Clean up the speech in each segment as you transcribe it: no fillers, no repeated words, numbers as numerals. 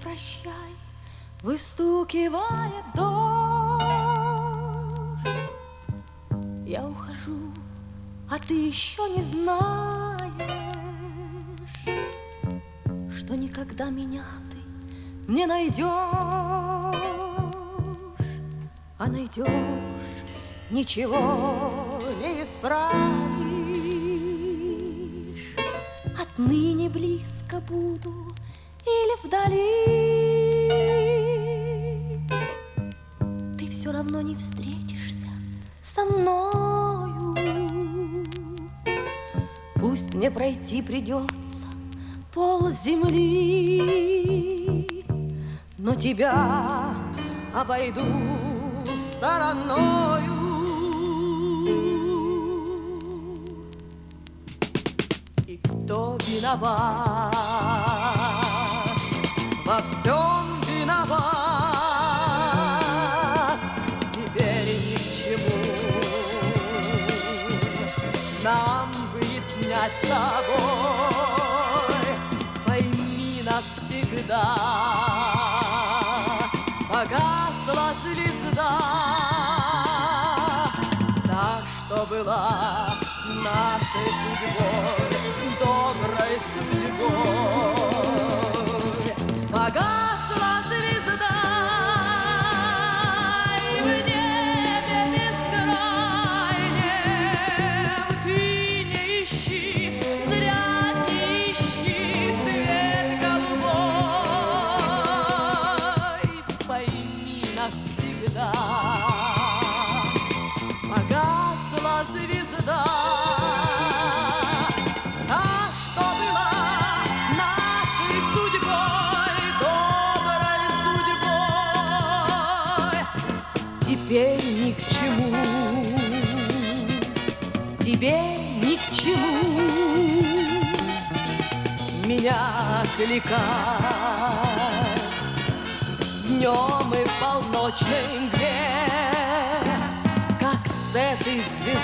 прощай, выстукивает дождь. Я ухожу, а ты еще не знаешь, что никогда меня ты не найдешь, а найдешь, ничего не исправишь. Отныне близко буду или вдали, ты все равно не встретишься со мною. Пусть мне пройти придется пол земли, но тебя обойду стороною. И кто виноват? Во всем виноват. Теперь ни к чему нам выяснять с тобой. Пойми навсегда, погасла звезда, та, что была нашей судьбой, доброй судьбой. Погасла звезда, и в небе бескрайнем ты не ищи, зря не ищи свет голубой. Пойми навсегда, погасла звезда, та, что была нашей судьбой, доброй судьбой. Теперь ни к чему, тебе ни к чему меня кликать днем и в полночной мгле, как с этой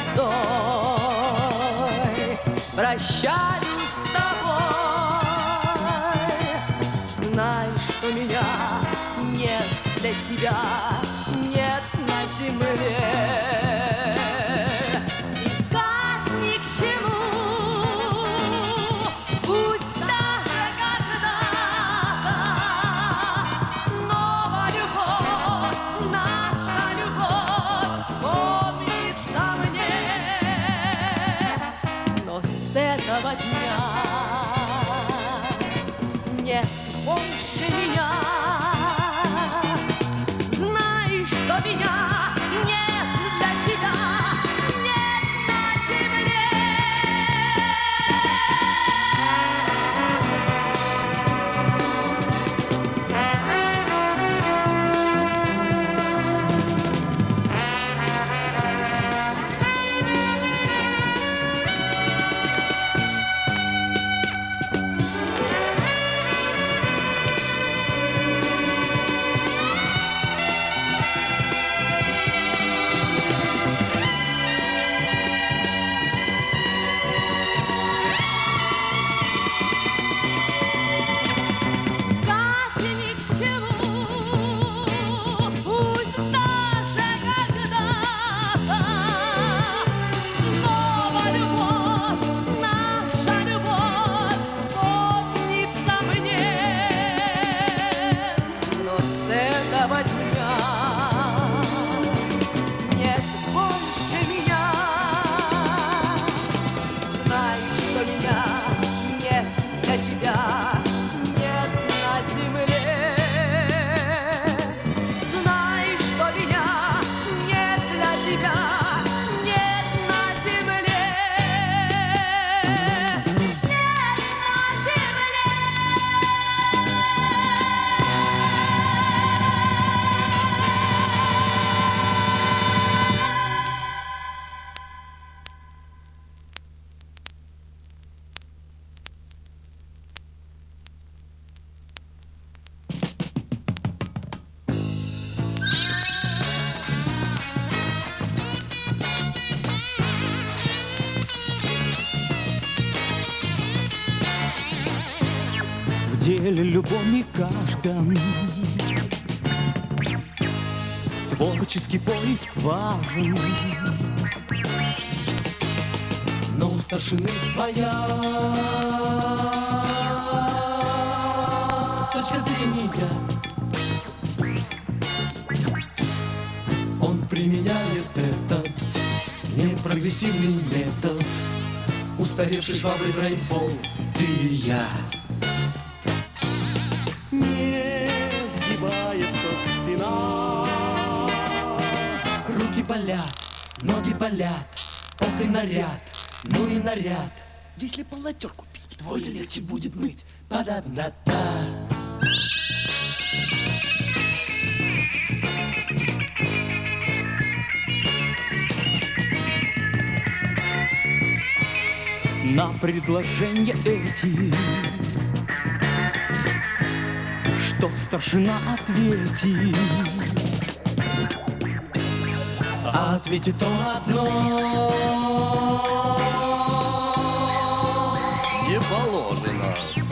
звездой прощаюсь с тобой. Знай, что меня нет для тебя, нет на земле. Искать ни к чему, пусть даже когда-то снова любовь, наша любовь вспомнится мне. Но с этого дня нет больше меня. Знай, что меня нет для тебя, нет на земле. деле любом и каждом творческий поиск важен. Но у старшины своя точка зрения. Он применяет этот непрогрессивный метод, устаревший шваброй драйвбол, ты и я. Не сгибается спина, руки болят, ноги болят, ох и наряд, ну и наряд. Если полотер купить, твой легче будет мыть. Па-да-да-да. На предложения эти, что старшина ответит? А ответит он одно: не положено.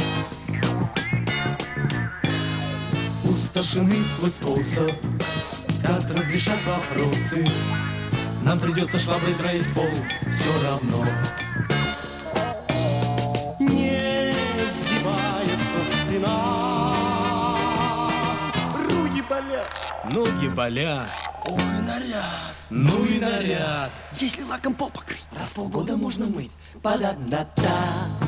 У старшины свой способ, как разрешать вопросы. Нам придется шваброй драить пол, все равно. Не сгибается спина, руки болят, Ноги болят, ох и наряд, ну и наряд. Если лаком пол покрыть, раз в полгода можно мыть. Па-да-да-да.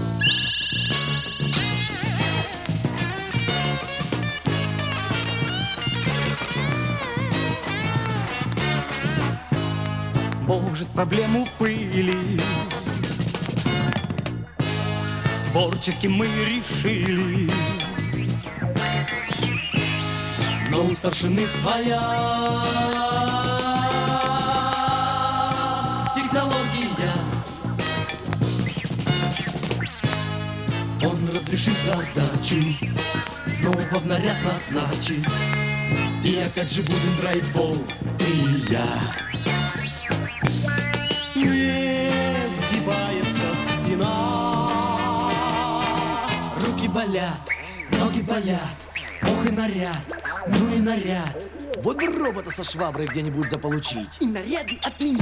может проблему пыли творчески мы решили. Но у старшины своя технология. Он разрешит задачу, снова в наряд назначит. И опять же будем драить пол, ты и я. Не сгибается спина, руки болят, ноги болят, ох и наряд, ну и наряд. Вот бы робота со шваброй где-нибудь заполучить. И наряды отменить.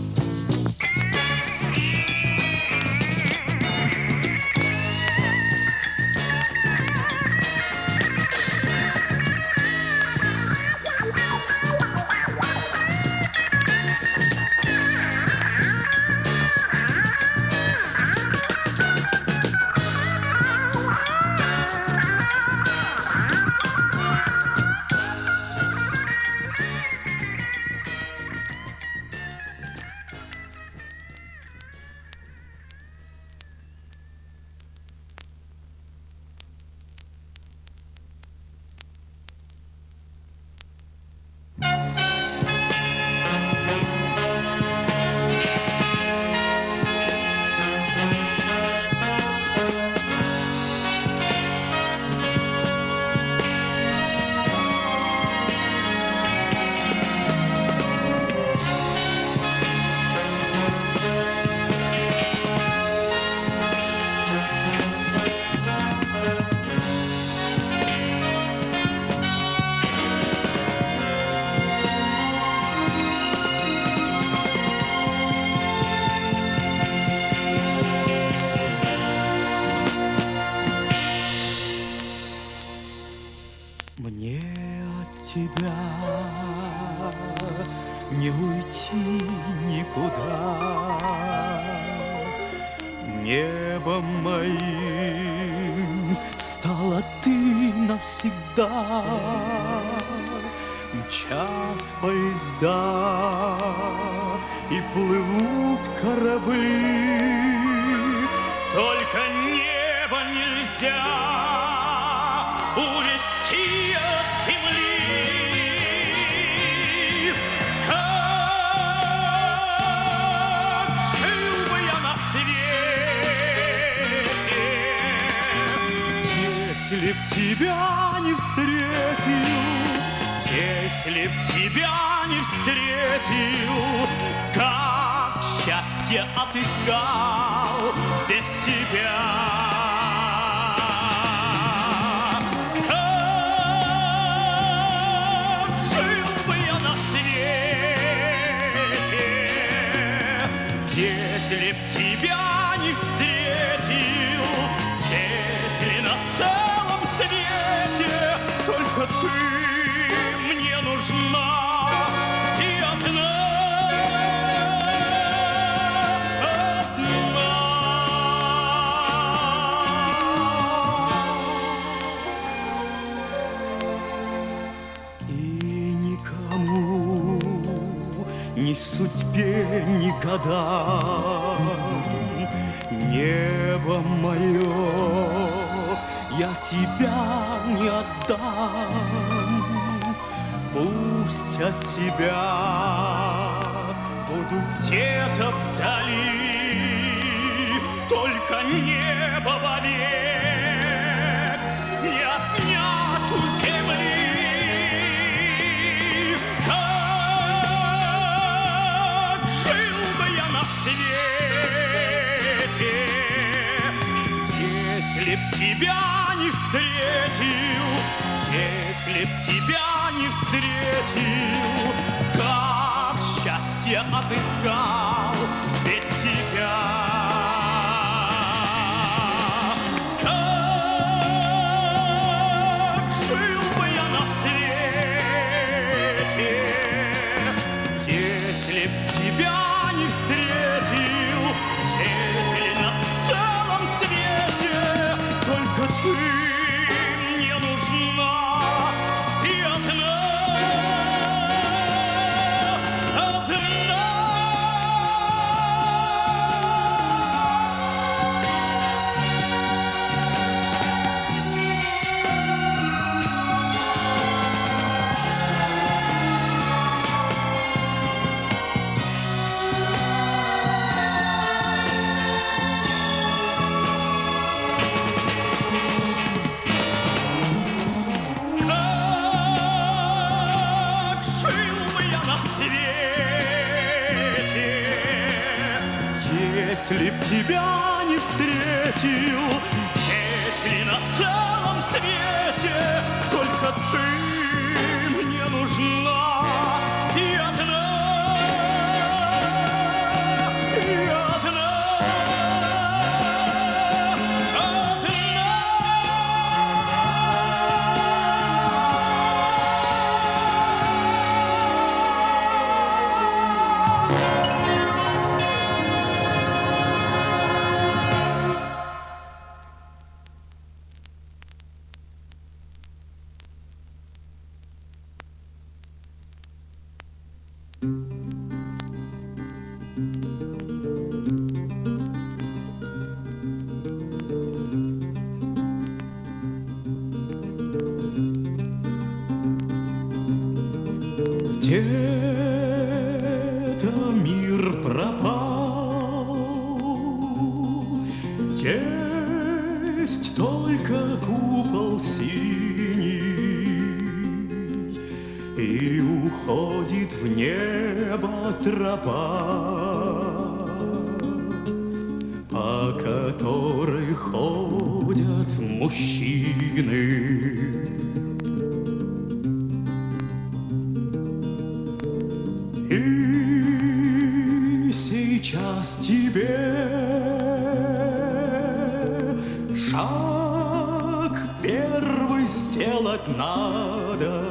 Мне от тебя не уйти никуда, небом моим стала ты навсегда. Мчат поезда и плывут корабли, только небо нельзя увести от земли. Как жил бы я на свете, если б тебя не встретил, если б тебя не встретил, как счастье отыскал без тебя. Если б тебя не встретил, если на целом свете только ты мне нужна и одна, и никому, ни судьбе, ни годам, небо мое, я тебя не отдам. Пусть от тебя буду где-то вдали, только небо вовек не отнять у земли. Как жил бы я на свете, если б тебя не встретил, если б тебя не встретил, как счастье отыскал без тебя. Как жил бы я на свете, если б тебя не встретил, если на целом свете только ты мне нужна, ты одна, одна. Как жил бы я на свете, если б тебя не встретил, если на целом свете только ты мне нужна и одна, и одна, одна. Где-то мир пропал, есть только купол синий, и уходит в небо тропа, по которой ходят мужчины. И сейчас тебе шаг первый сделать надо,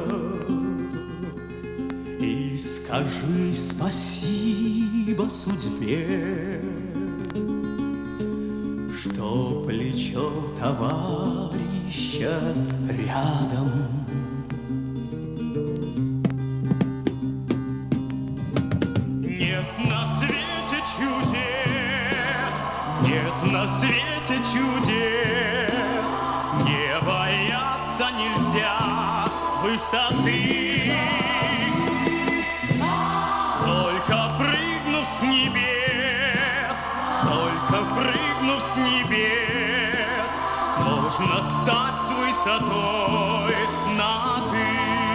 и скажи спасибо судьбе, что плечо товарища рядом. Нет на свете чудес, нет на свете чудес, не бояться нельзя высоты. Только прыгнув с небес, только прыгнув с небес, можно стать с высотой на «ты».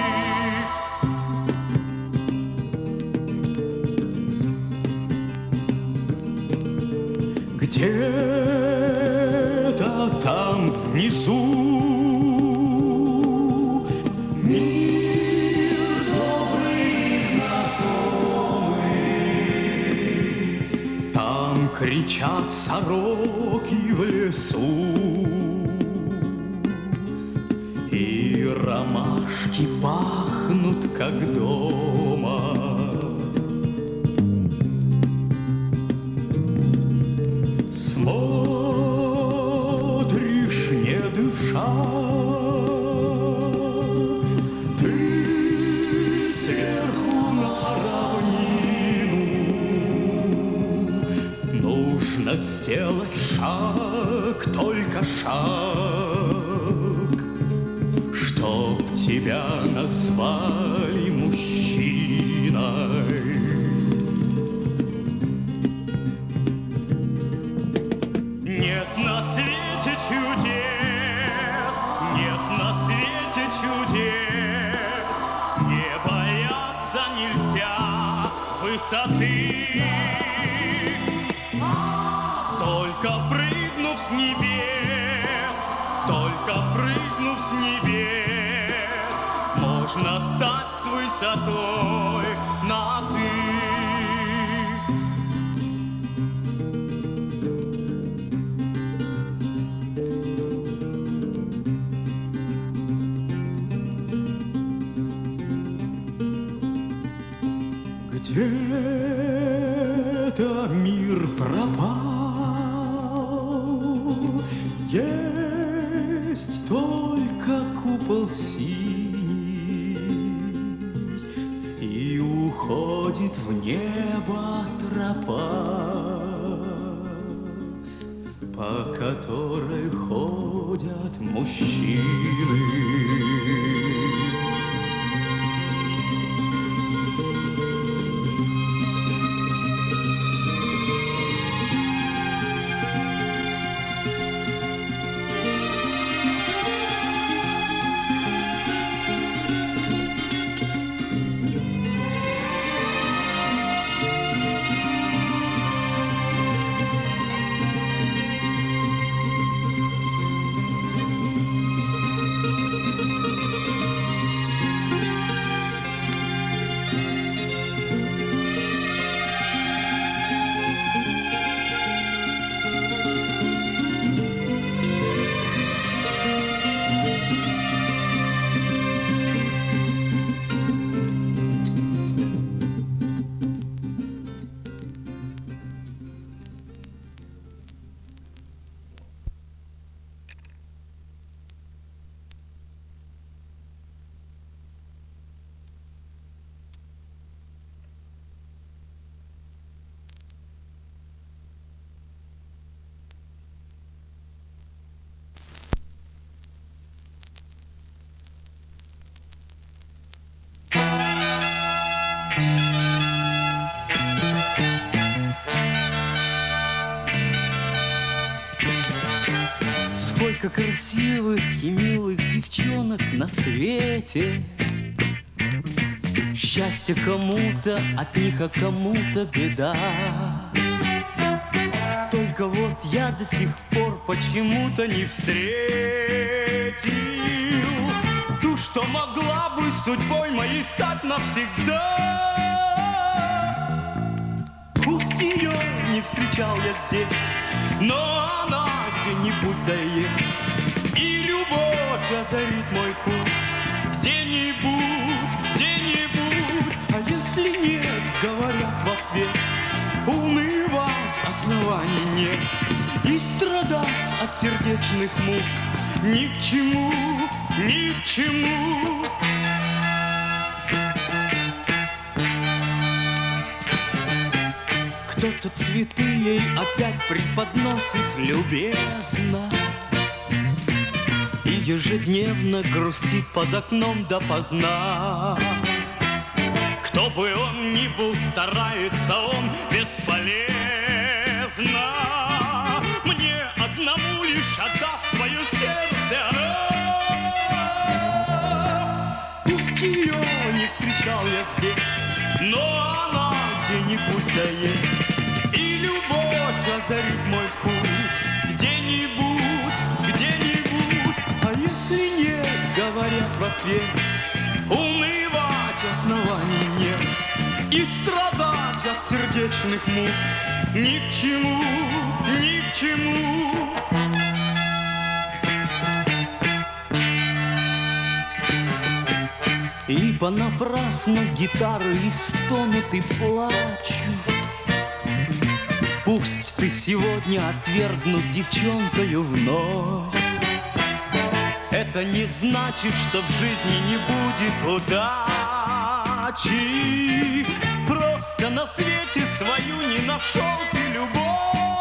Где-то там внизу мир добрый и знакомый, там кричат сороки в лесу, и ромашки пахнут, как дома. Смотришь, не дыша, ты сверху на равнину. Нужно сделать шаг, только шаг, чтоб тебя назвали мужчиной. Нет на свете чудес, нет на свете чудес, не бояться нельзя высоты. Только прыгнув с небес, только прыгнув с небес, можно стать с высотой на «ты». Где-то мир пропал, есть только купол синий, и уходит в небо тропа, по которой ходят мужчины. Сколько красивых и милых девчонок на свете. Счастье кому-то от них, а кому-то беда. Только вот я до сих пор почему-то не встретил ту, что могла бы судьбой моей стать навсегда. Пусть ее не встречал я здесь, но она где-нибудь да есть. И любовь озарит мой путь где-нибудь, где-нибудь. А если нет, говорят в ответ, унывать оснований нет. И страдать от сердечных мук ни к чему, ни к чему. Кто-то цветы ей опять преподносит любезно и ежедневно грустит под окном допоздна. Кто бы он ни был, старается он бесполезно. Мне одному лишь отдаст свое сердце она. Пусть ее не встречал я здесь, но она где-нибудь да есть. И любовь озарит мой путь где-нибудь, где-нибудь. А если нет, говорят в ответ, унывать оснований нет. и страдать от сердечных мук ни к чему, ни к чему. И понапрасну гитары и стонут, и плачут. Пусть ты сегодня отвергнут девчонкою вновь. Это не значит, что в жизни не будет удачи. Просто на свете свою не нашел ты любовь.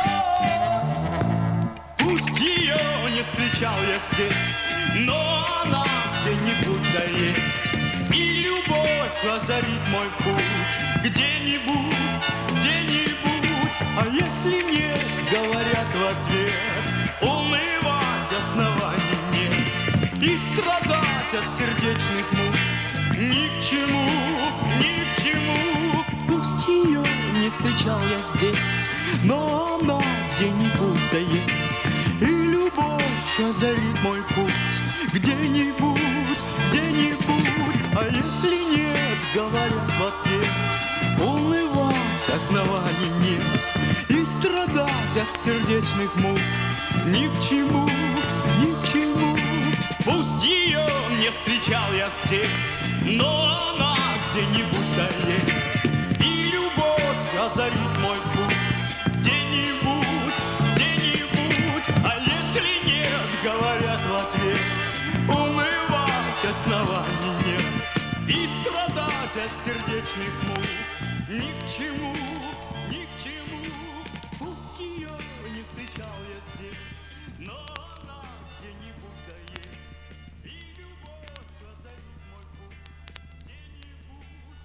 Пусть ее не встречал я здесь, но она где-нибудь да есть. И любовь озарит мой путь где-нибудь, где-нибудь. А если нет, говорят в ответ, унывать оснований нет. И страдать от сердечных мук ни к чему, ни к чему. Пусть ее не встречал я здесь, но она где-нибудь да есть. И любовь озарит мой путь где-нибудь, где-нибудь. А если нет, говорят в ответ, унывать оснований нет. И страдать от сердечных мук ни к чему, ни к чему. Пусть ее не встречал я здесь, но она где-нибудь да есть. И любовь озарит мой путь где-нибудь, где-нибудь. А если нет, говорят в ответ, унывать оснований нет. И страдать от сердечных мук ни к чему, ни к чему. Пусть ее не встречал я здесь, но она где-нибудь да есть. И любовь озарит мой путь где-нибудь,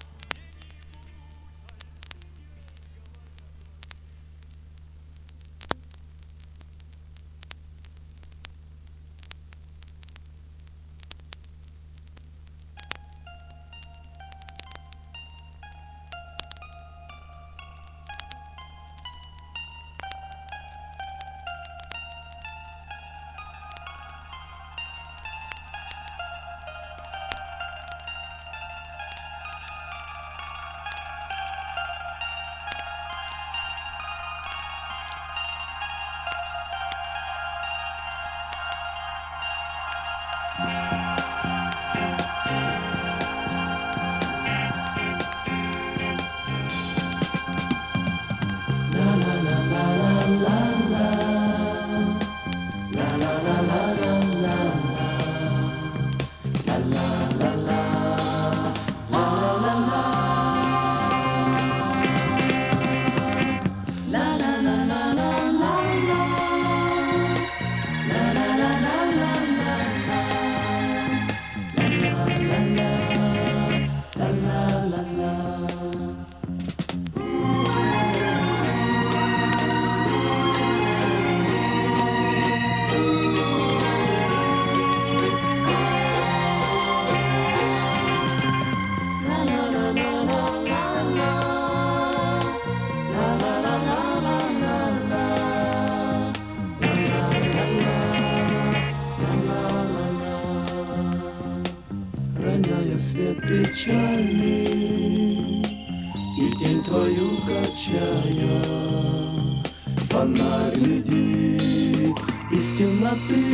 роняя свет печальный и тень твою качая, фонарь глядит из темноты.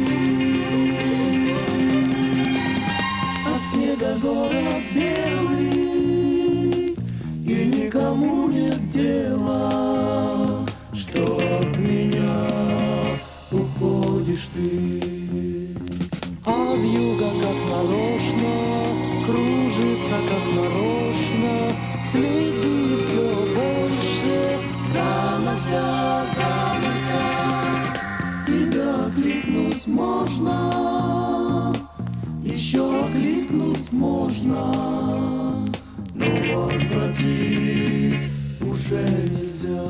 От снега город белый, и никому нет дела, что от меня уходишь ты. А вьюга как нарочно кружится, как нарочно, следы все больше занося, занося. Тебя кликнуть можно, еще кликнуть можно, но возвратить уже нельзя.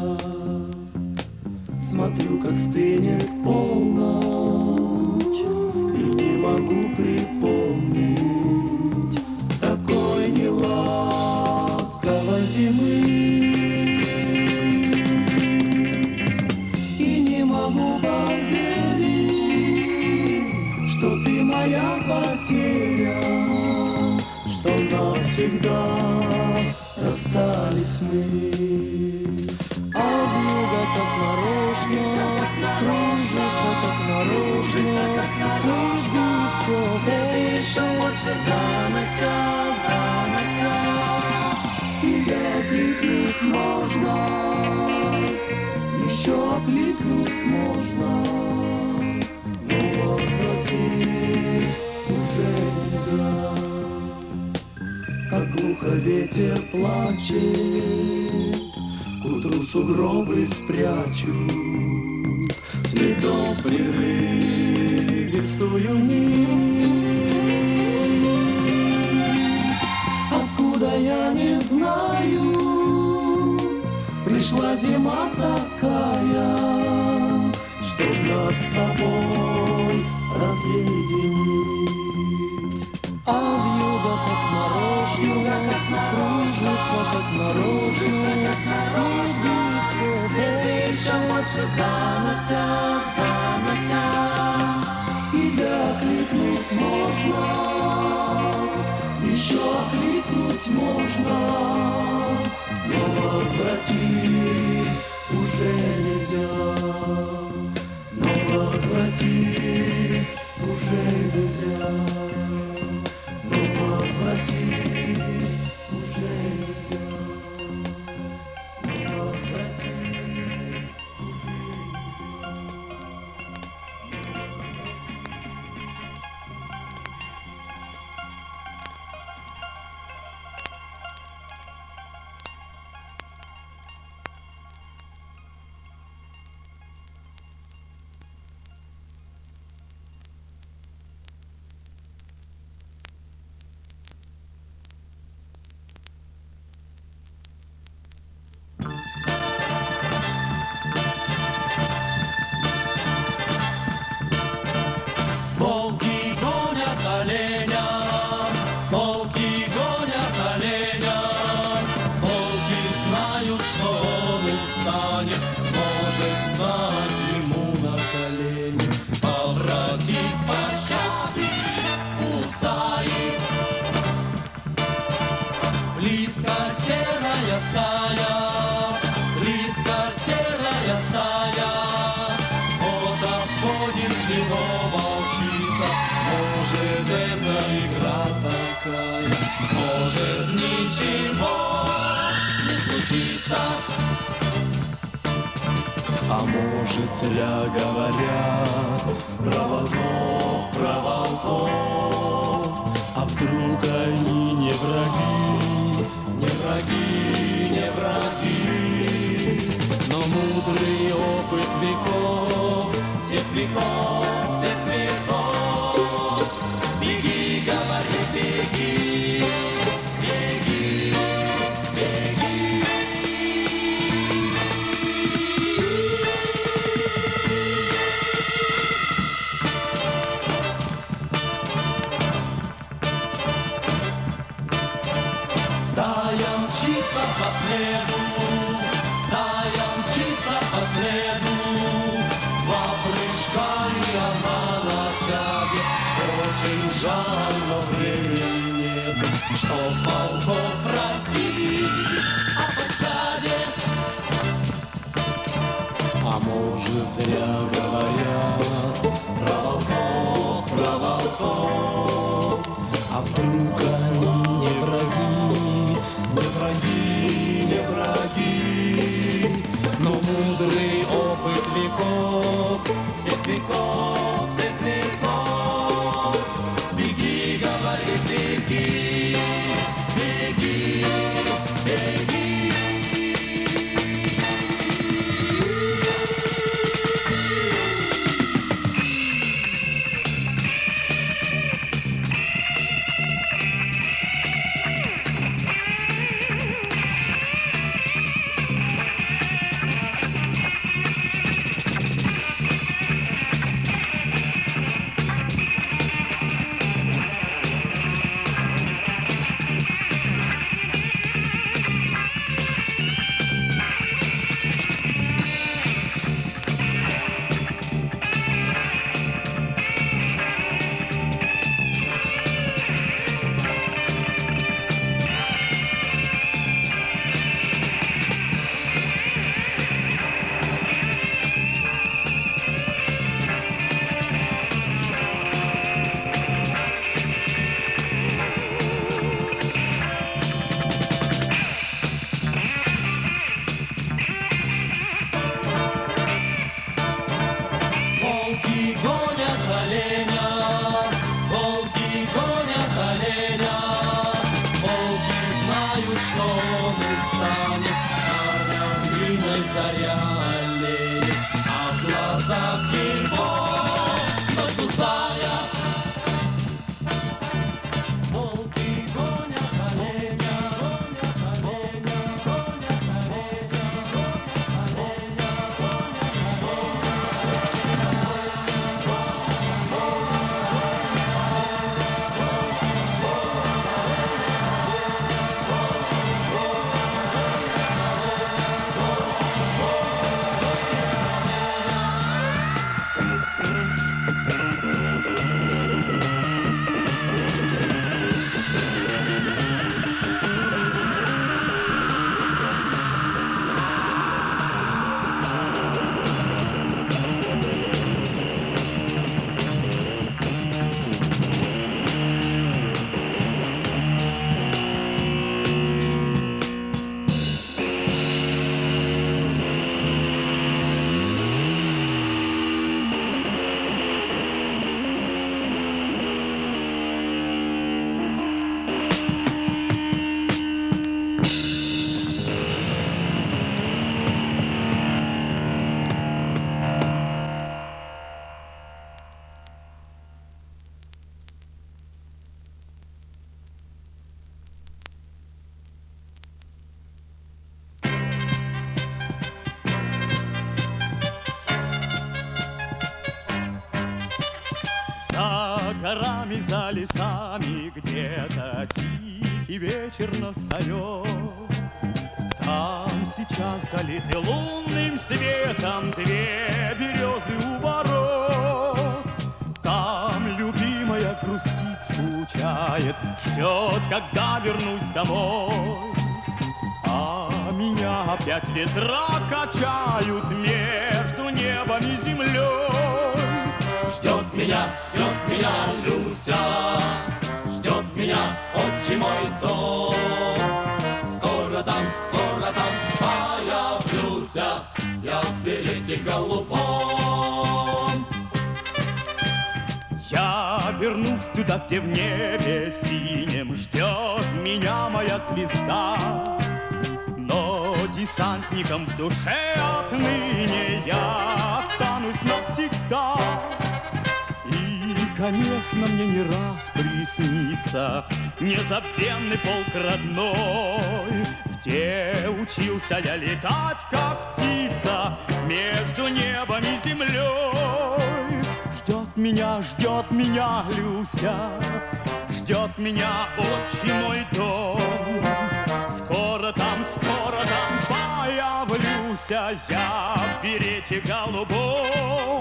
Смотрю, как стынет полночь, и не могу припомнить такой неласковой зимы. И не могу поверить, что ты моя потеря, что навсегда расстались мы. А вьюга как нарочно кружится, как нарочно, следы все больше занося. Тебя окликнуть можно, еще окликнуть можно, но возвратить уже нельзя. Как глухо ветер плачет, к утру сугробы спрячут следом прерывистую нить. Откуда я не знаю, пришла зима такая, чтоб нас с тобой разъединить. А вьюга как нарочно кружится, как нарочно, следы все больше занося. Тебя окликнуть можно, еще окликнуть можно, но возвратить уже нельзя. Но возвратить уже нельзя. Но возвратить уже нельзя. Но возвратить уже нельзя. А может, зря говорят про волков, а вдруг они не враги, но мудрый опыт веков, всех веков, беги, говори, беги. Жаль, но времени нет, чтоб волков просить о пощаде. А может, зря говорят про волков, а вдруг они не враги, но мудрый опыт веков, всех веков, беги, говори, беги. горами, за лесами где-то тихий вечер настает. Там сейчас залиты лунным светом две березы у ворот. Там любимая грустит, скучает, ждет, когда вернусь домой. А меня опять ветра качают между небом и землей. Ждет меня Люся, ждет меня отчий мой дом. Скоро там появлюсь я в берете голубом. Я вернусь туда, где в небе синем ждет меня моя звезда. Но десантником в душе отныне я останусь навсегда. И, конечно, мне не раз приснится незабвенный полк родной, где учился я летать, как птица, между небом и землей. Ждет меня Люся, ждет меня отчий мой дом. Скоро там появлюсь я в берете голубом.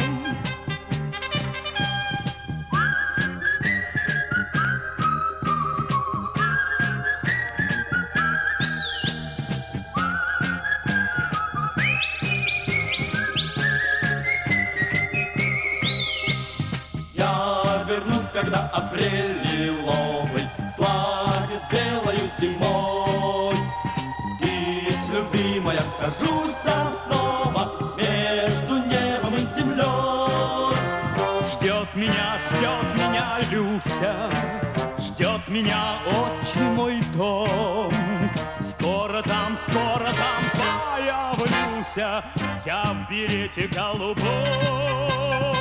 Когда апрель лиловый сладит с белою зимой, и с любимой окажусь там снова между небом и землей. Ждет меня Люся, ждет меня отчий мой дом. Скоро там появлюсь я в берете голубом.